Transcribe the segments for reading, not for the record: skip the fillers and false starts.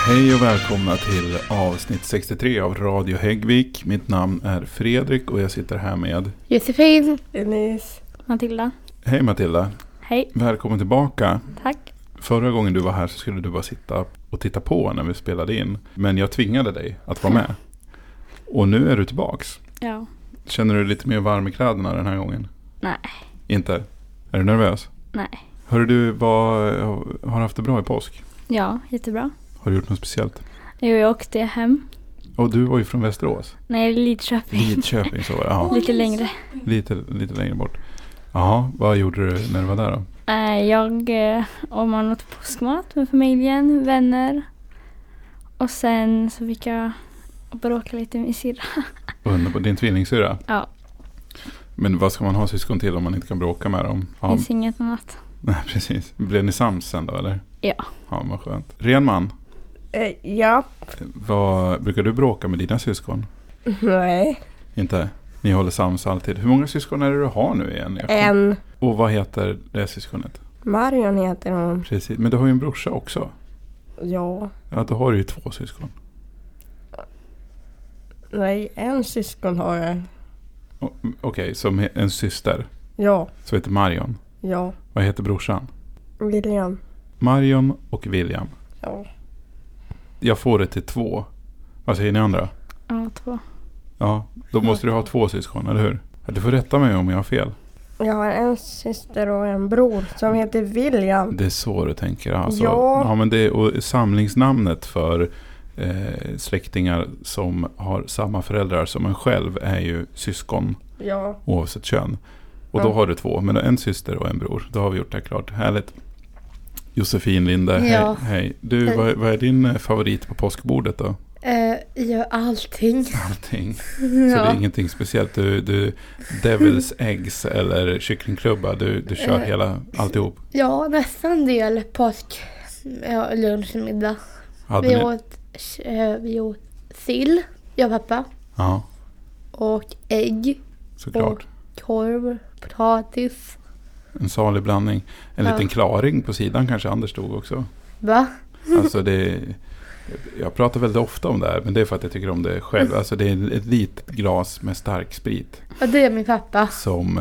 Hej och välkomna till avsnitt 63 av Radio Häggvik. Mitt namn är Fredrik och jag sitter här med Josefin, Elis, Matilda. Hej Matilda. Hej. Välkommen tillbaka. Tack. Förra gången du var här så skulle du bara sitta och titta på när vi spelade in. Men jag tvingade dig att vara med. Och nu är du tillbaks. Ja. Känner du dig lite mer varm i kläderna den här gången? Nej. Inte? Är du nervös? Nej. Hörru du, har du haft det bra i påsk? Ja, jättebra. Har du gjort något speciellt? Jag åkte hem. Och du var ju från Västerås. Nej, Lidköping. Lidköping så var det. Ja. Lite längre. Lite längre bort. Ja, vad gjorde du när du var där då? Jag åt påskmat med familjen, vänner. Och sen så fick jag bråka lite med min syrra. Underbart. Din tvillingsyrra? Ja. Men vad ska man ha syskon till om man inte kan bråka med dem? Det finns inget annat. Nej, precis. Blev ni sams sen då, eller? Ja. Ja, vad skönt. Renman, ja. Brukar du bråka med dina syskon? Nej. Inte? Ni håller sams alltid. Hur många syskon är det du har nu igen? En. Och vad heter det syskonet? Marion heter hon. Precis. Men du har ju en brorsa också. Ja. Ja, då har du ju 2 syskon. Nej, en syskon har jag. Okej, som en syster. Ja. Så heter Marion. Ja. Vad heter brorsan? William. Marion och William. Ja. Jag får det till 2. Vad säger ni andra? Ja, 2. Ja, då måste du ha 2 syskon, eller hur? Du får rätta mig om jag har fel. Jag har en syster och en bror som heter William. Det är så du tänker. Alltså, Ja. Men det är samlingsnamnet för släktingar som har samma föräldrar som en själv är ju syskon. Ja. Oavsett kön. Och då har du 2. Men en syster och en bror. Då har vi gjort det klart. Härligt. Josefin Linde, Ja. hej. Du, vad är din favorit på påskbordet då? Gör allting. Allting. Så det är ingenting speciellt. Du Devil's Eggs eller kycklingklubba. Du kör hela alltihop. Ja, nästan del påsk. Ja, lunch och middag. Vi åt sill, jag och pappa. Ja, Och ägg. såklart. Och korv, potatis. En salig blandning. En liten klaring på sidan kanske Anders stod också. Va? Alltså jag pratar väldigt ofta om det här, men det är för att jag tycker om det själv. Alltså det är ett litet glas med stark sprit. Och det är min pappa. Som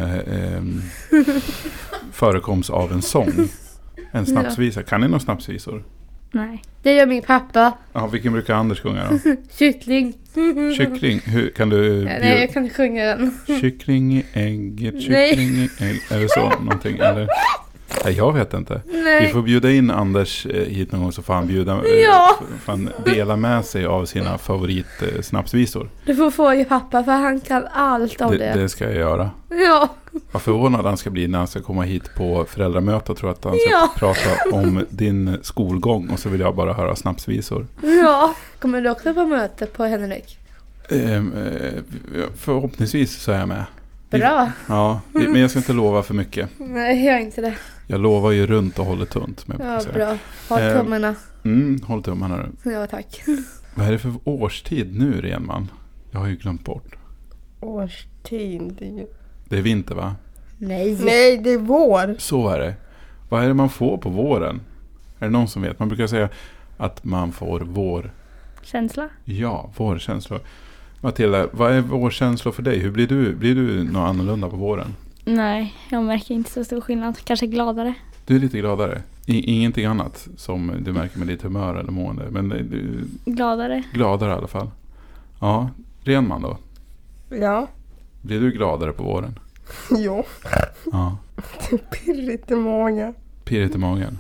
förekoms av en sång. En snapsvisa. Kan ni några snapsvisor? Nej, det gör min pappa. Ja, vilken brukar Anders sjunga då? Kyckling. Kyckling, hur kan du... Nej, jag kan inte sjunga den. Kyckling i ägget, kyckling i ägget. Är det så någonting? Eller? Nej, jag vet inte. Nej. Vi får bjuda in Anders hit någon gång så får han får han dela med sig av sina favoritsnapsvisor. Du får få ju pappa för han kan allt om det. Det ska jag göra. Ja. Vad förvånad han ska bli när han ska komma hit på föräldramöte och tror att han ska prata om din skolgång och så vill jag bara höra snapsvisor. Ja. Kommer du också på möte på Henrik? Förhoppningsvis så är jag med. Bra. Ja, men jag ska inte lova för mycket. Nej, jag gör inte det. Jag lovar ju runt och håller tunt. Ja, bra. Håll tummarna. Håll tummarna nu. Ja, tack. Vad är det för årstid nu, Renman? Jag har ju glömt bort. Årstid. Det är vinter, va? Nej, det är vår. Så är det. Vad är det man får på våren? Är det någon som vet? Man brukar säga att man får vår... Känsla? Ja, vårkänslor. Matilda, vad är vårkänslor för dig? Hur blir du något annorlunda på våren? Nej, jag märker inte så stor skillnad. Kanske gladare. Du är lite gladare. Ingenting annat som du märker med ditt humör eller mående. Men du... Gladare. Gladare i alla fall. Ja, Renman då? Ja. Blir du gladare på våren? Jo. Ja. Det är pirrigt i magen. Pirrigt i magen.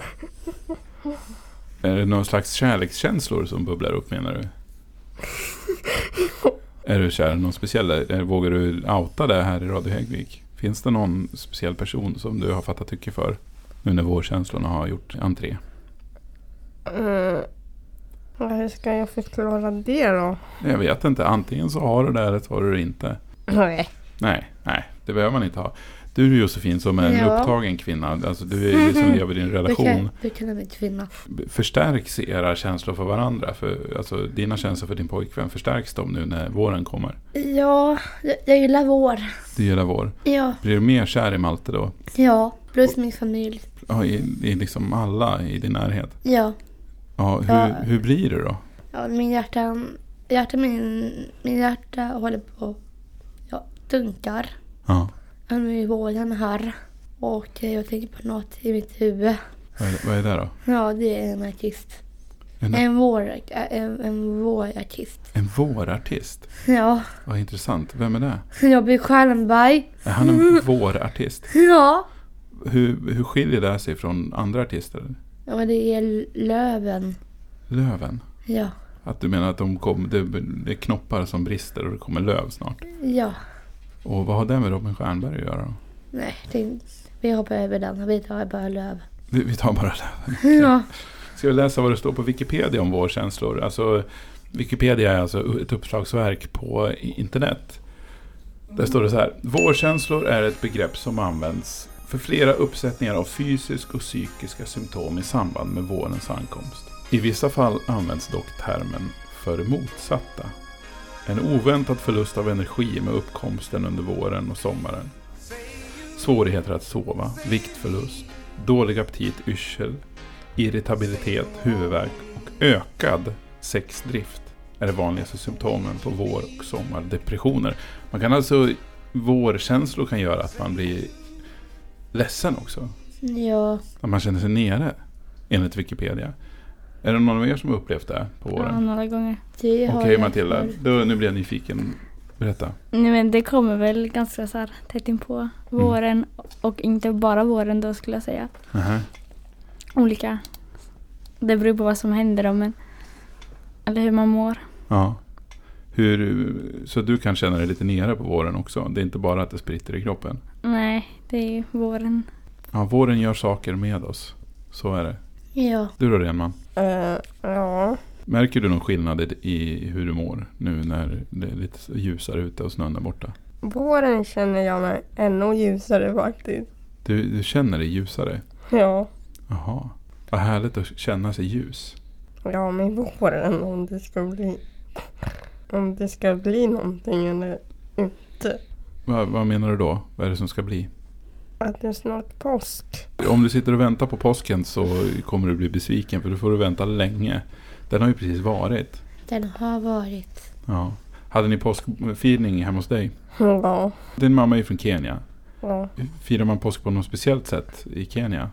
Är det någon slags kärlekskänslor som bubblar upp, menar du? Är du kär någon speciell? Vågar du outa det här i Radio Häggvik? Finns det någon speciell person som du har fattat tycke för nu när vårkänslorna har gjort entré? Hur ska jag förklara det då? Jag vet inte. Antingen så har du det eller så har du det inte. Nej, det behöver man inte ha. Du Josefin som är en upptagen kvinna, alltså du är som lever i din relation. Du kan inte kvinna. Förstärks era känslor för varandra? För, alltså dina känslor för din pojkvän, förstärks de nu när våren kommer? Ja, jag gillar vår. Du gillar vår? Ja. Blir du mer kär i Malte då? Ja, plus min familj. Ja, i liksom alla i din närhet? Ja. Ja, hur blir det då? Ja, min hjärta håller på dunkar. Ja. Nu är våren här. Och jag tänker på något i mitt huvud. Vad är det då? Ja, det är en artist. En vårartist. En vårartist? Ja. Vad intressant. Vem är det? Robin Stjernberg. Är han en vårartist? Ja. Hur skiljer det sig från andra artister? Ja, men det är löven. Löven? Ja. Att du menar att det är knoppar som brister och det kommer löv snart? Ja. Och vad har det med Robin Stjernberg att göra då? Nej, vi hoppar över den. Vi tar bara löv. Vi tar bara löven. Ja. Ska vi läsa vad det står på Wikipedia om vårkänslor? Alltså, Wikipedia är alltså ett uppslagsverk på internet. Där står det så här. Vårkänslor är ett begrepp som används för flera uppsättningar av fysiska och psykiska symptom i samband med vårens ankomst. I vissa fall används dock termen för motsatta. En oväntad förlust av energi med uppkomsten under våren och sommaren. Svårigheter att sova, viktförlust, dålig aptit, yrsel, irritabilitet, huvudvärk och ökad sexdrift är det vanligaste symptomen på vår- och sommardepressioner. Man kan alltså, vårkänslor kan göra att man blir ledsen också. Ja. Att man känner sig nere, enligt Wikipedia. Är det någon av er som har upplevt det på våren? Ja, några gånger. Okej, Matilda, nu blir jag nyfiken. Berätta. Nej, men det kommer väl ganska så här tätt in på våren och inte bara våren då skulle jag säga. Olika. Det beror på vad som händer då, men eller hur man mår. Ja. Så du kan känna dig lite nere på våren också? Det är inte bara att det spritter i kroppen? Nej, det är våren. Ja, våren gör saker med oss. Så är det. Ja. Du då, Renman? Ja. Märker du någon skillnad i hur du mår nu när det är lite ljusare ute och snön är borta? Våren känner jag mig ännu ljusare faktiskt. Du känner dig ljusare? Ja. Jaha. Vad härligt att känna sig ljus. Ja, med våren om det ska bli någonting eller inte. Vad menar du då? Vad är det som ska bli? Att det är snart påsk. Om du sitter och väntar på påsken så kommer du bli besviken, för då får du vänta länge. Den har ju precis varit. Den har varit. Ja. Hade ni påskfirning hemma hos dig? Ja. Din mamma är från Kenya. Ja. Firar man påsk på något speciellt sätt i Kenya?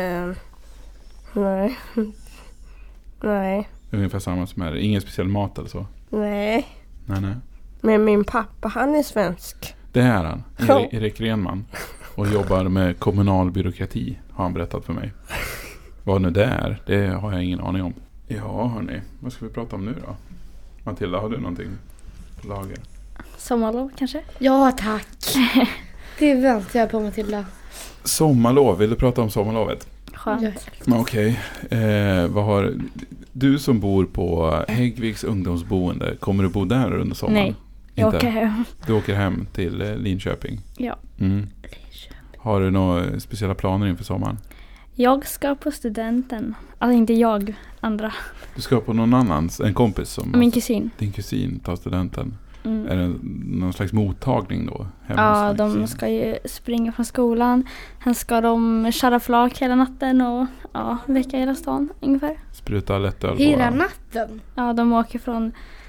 Nej. Nej. Det är ungefär samma som här. Ingen speciell mat eller så? Nej. Nej. Men min pappa, han är svensk. Det är han. Erik Renman. Och jobbar med kommunal byråkrati, har han berättat för mig. Vad nu det är, det har jag ingen aning om. Ja, hörni. Vad ska vi prata om nu då? Matilda, har du någonting på lager? Sommarlov kanske? Ja, tack. Det väntar jag på, Matilda. Sommarlov, vill du prata om sommarlovet? Skönt. Okej. Vad har du som bor på Häggviks ungdomsboende, kommer du bo där under sommaren? Nej, jag åker hem. Du åker hem till Linköping? Ja. Har du några speciella planer inför sommaren? Jag ska på studenten. Alltså inte jag, andra. Du ska på någon annans, en kompis som... Min kusin. Din kusin tar studenten. Är det någon slags mottagning då? Ja, de ska ju springa från skolan. Sen ska de köra flak hela natten och väcka hela stan ungefär. Spruta lättöl på hela natten? Ja, de åker från...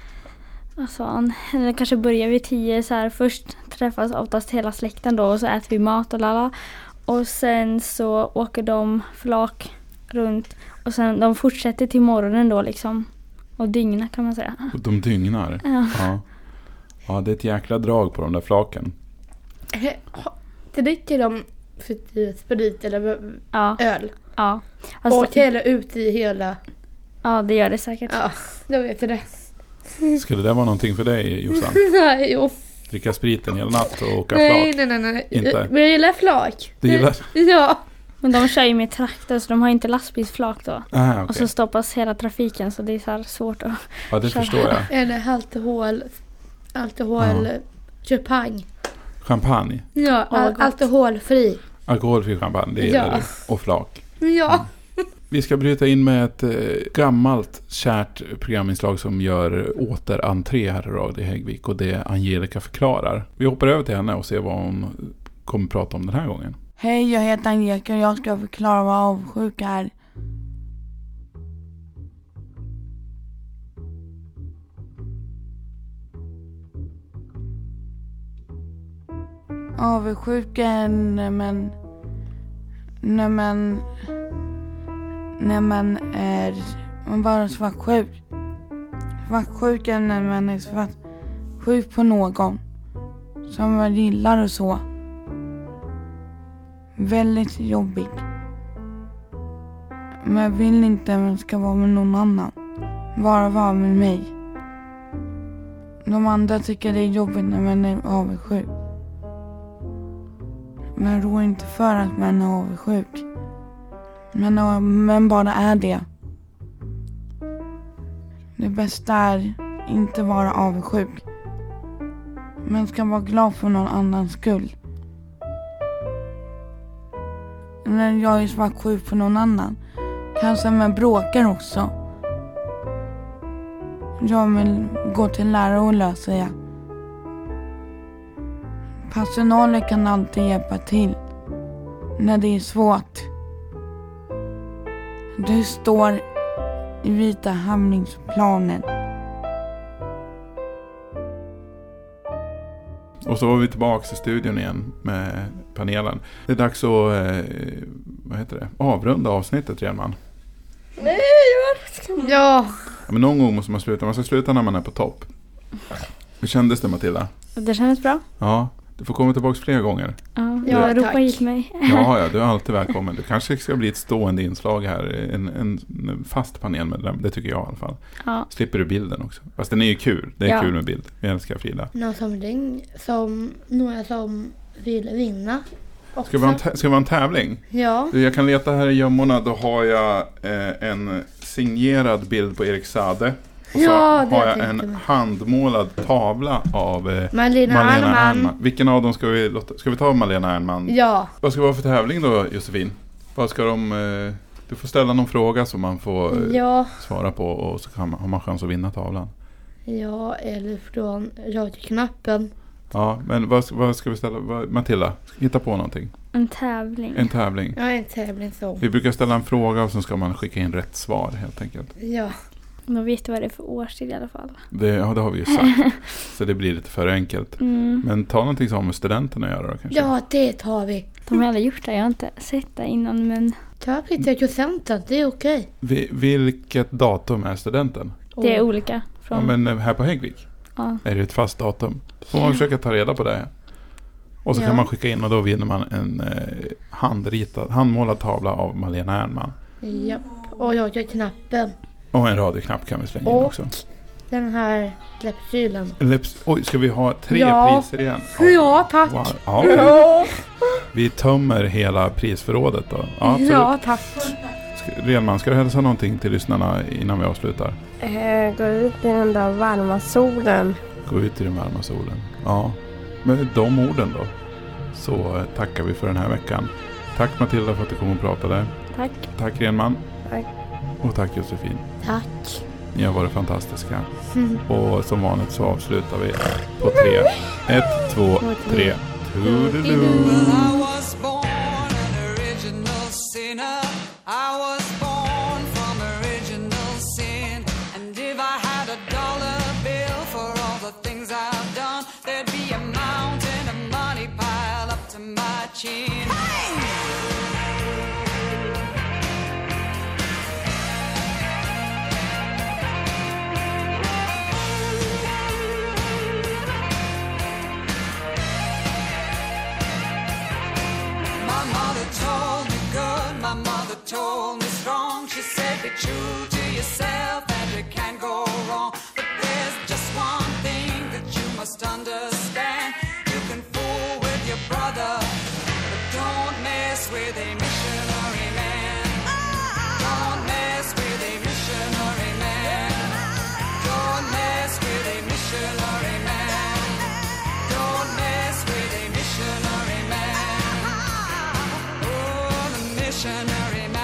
Eller kanske börjar vid 10 så här. Först träffas oftast hela släkten då och så äter vi mat och lala. Och sen så åker de flak runt och sen de fortsätter till morgonen då liksom. Och dygna kan man säga. Och de dygnar? Ja. Ja, det är ett jäkla drag på de där flaken. Dricker de sprit eller öl? Ja. Alltså, och hela ut i hela... Ja, det gör det säkert. Ja, då vet jag det. Skulle det vara någonting för dig, Jossan? Nej, jo. Dricka spriten hela natt och åka flak? Nej. Inte. Men jag gillar flak. Du gillar? Ja. Men de kör ju med traktor så de har inte lastbilsflak då. Okay. Och så stoppas hela trafiken så det är så här svårt att Ja, det förstår jag. Eller alkohol, champagne. Champagne? Ja, alkoholfri. Alkoholfri champagne, det gillar du. Och flak. Ja. Vi ska bryta in med ett gammalt, kärt programinslag som gör återentré här i Radio Häggvik, och det Angelica förklarar. Vi hoppar över till henne och ser vad hon kommer prata om den här gången. Hej, jag heter Angelica och jag ska förklara vad avsjuka är. avundsjuka när man är bara svartsjuk. Svartsjuka när man är svartsjuk på någon som man gillar och så. Väldigt jobbigt. Men jag vill inte att man ska vara med någon annan. Bara vara med mig. De andra tycker det är jobbigt när man är avundsjuk. Men rår inte för att man är avundsjuk. Men bara är det. Det bästa är inte vara avundsjuk. Man ska vara glad för någon annans skull. När jag är svartsjuk på någon annan. Kanske man bråkar också. Jag vill gå till lärare och lösa det. Personalen kan alltid hjälpa till. När det är svårt. Du står i vita handlingsplanen. Och så var vi tillbaka i studion igen med panelen. Det är dags att avrunda avsnittet redan. Nej, ja. Men någon gång måste man sluta. Man ska sluta när man är på topp. Hur kändes det, Matilda? Det kändes bra. Ja, du får komma tillbaka fler gånger. Ja, ropa hit mig. Ja, du är alltid välkommen. Du kanske ska bli ett stående inslag här. En fast panel med det tycker jag i alla fall. Ja. Slipper du bilden också. Fast den är ju kul. Det är kul med bild. Jag älskar Frida. Några som vill vinna. Ska vi ha en tävling? Ja. Jag kan leta här i gömmorna. Då har jag en signerad bild på Erik Sade. Och så har jag en handmålad tavla av Malena Ernman. Vilken av dem ska vi ta Malena Ernman? Ja. Vad ska vi ha för tävling då, Josefin? Vad ska du får ställa någon fråga som man får svara på och så har man chans att vinna tavlan. Ja, eller från radioknappen. Ja, men vad ska vi ställa? Matilda, hitta på någonting. En tävling. En tävling. Ja, en tävling så. Vi brukar ställa en fråga och så ska man skicka in rätt svar helt enkelt. Ja. Då vet du vad det är för årstid i alla fall. Det har vi ju sagt. Så det blir lite för enkelt. Men ta någonting som har med studenterna att göra då kanske. Ja, det tar vi. De har aldrig gjort det. Jag har inte sett det innan, men... Ta 30%, det är okej. Vilket datum är studenten? Det är olika. Ja, men här på Häggvik är det ett fast datum. Så man försöker ta reda på det. Och så kan man skicka in och då vinner man en handmålad tavla av Malena Ernman. Ja, och radioknappen. Och en radioknapp kan vi slänga in också. Den här läppkylen. Oj, ska vi ha 3 priser igen? Ja, tack. Wow. Ja. Vi tömmer hela prisförrådet då. Ja, tack. Renman, ska du hälsa någonting till lyssnarna innan vi avslutar? Gå ut i den där varma solen. Gå ut i den varma solen. Ja, med de orden då så tackar vi för den här veckan. Tack Matilda för att du kom och pratade. Tack. Tack Renman. Tack. Och tack Josefin. Tack. Ni har varit fantastiska. Och som vanligt så avslutar vi på 3. 1, 2, 3. Toodaloo. I was born an original sinner. I was born from original sin. And if I had a dollar bill for all the things I've done, there'd be a mountain of money piled up to my chin. Told me strong, she said be true to yourself and you can't go wrong. But there's just one thing that you must understand. You can fool with your brother, but don't mess with a missionary man. Don't mess with a missionary man. Don't mess with a missionary man. Don't mess with a missionary man. Oh, the missionary.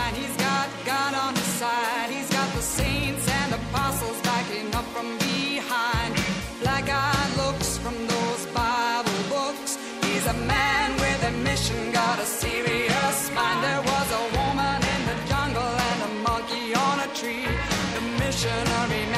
Saints and apostles backing up from behind. Black-eyed looks from those Bible books. He's a man with a mission, got a serious mind. There was a woman in the jungle and a monkey on a tree. The missionary